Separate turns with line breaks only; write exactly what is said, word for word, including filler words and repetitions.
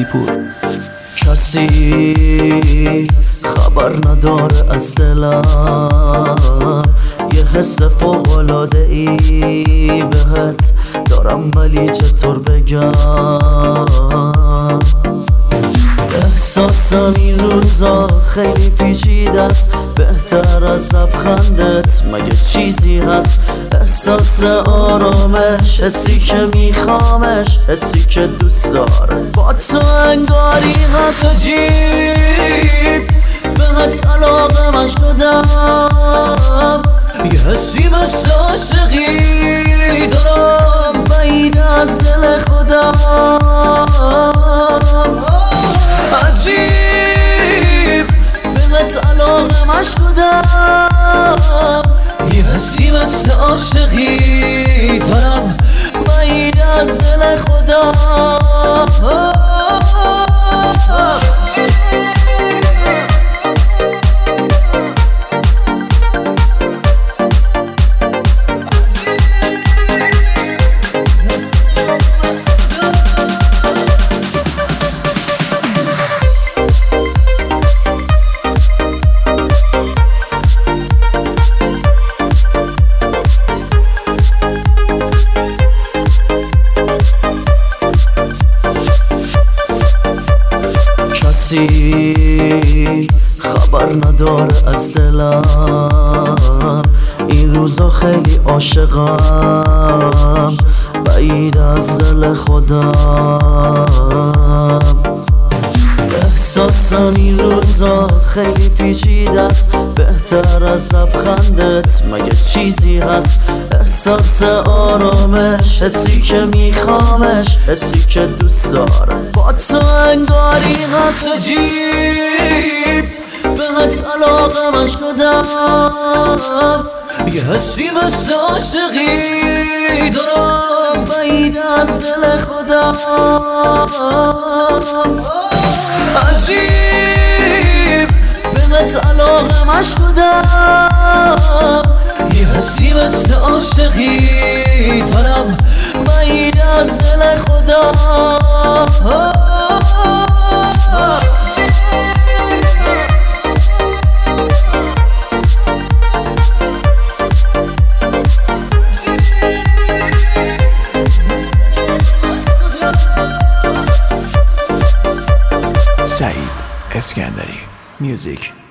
پور.
کسی خبر نداره از دلم، یه حس فوق‌العاده ای بهت دارم ولی چطور بگم. احساسم این روزا خیلی پیچیده است، بهتر از لبخندت مگه چیزی هست؟ احساس آرامش، حسی که میخوامش، حسی که دوست دارم با تو انگاری هست. عجیب بهت علاقه من شدم، یه حسی مثل عاشقی دارم بعید از دل خودم. عجیب بهت علاقه من شدم، یه حسی مثل عاشقی دارم بعید از دل خودم. کسی خبر نداره از دلم، این روزا خیلی عاشقم بعید از دل خودم. احساسم این روزا خیلی پیچیده است، بهتر از لبخندت مگه چیزی هست؟ احساس آرامش، حسی که میخوامش، حسی که دوست دارم با تو انگاری هست. عجیب بهت علاقه من شدم، یه حسی مثل عاشقی دارم بعید از دل خودم. عجیب بهت علاقه من شدم، یه حسی مثل عاشقی دارم بعید از دل خودم.
سعید اسکندری میوزیک.